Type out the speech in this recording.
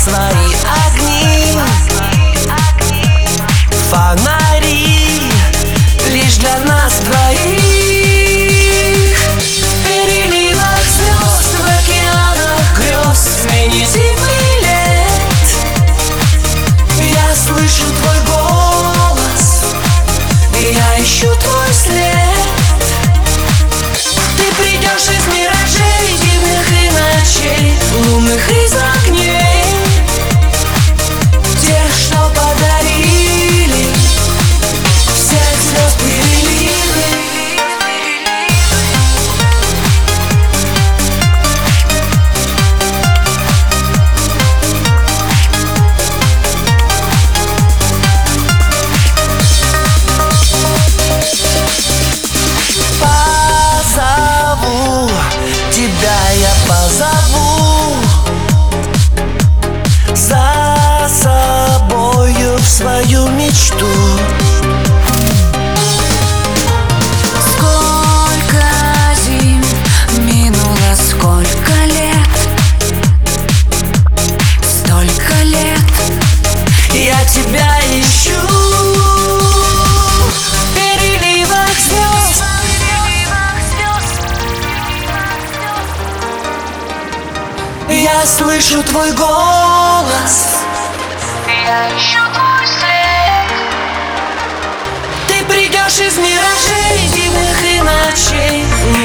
свои огни, фонари лишь для нас двоих. В переливах звезд, в океанах грез, смене зимы лет я слышу твой голос, и я ищу твой след. Ты придешь из миражей, дивных и ночей, лунных из огней, тех, что подарили всех звезд переливы. Позову тебя, я позову за собою в свою мечту. Сколько зим минуло, сколько лет, столько лет Я тебя ищу в переливах звезд. Я слышу твой голос, я ищу твой след. ты придешь из миражей, дивных и ночей,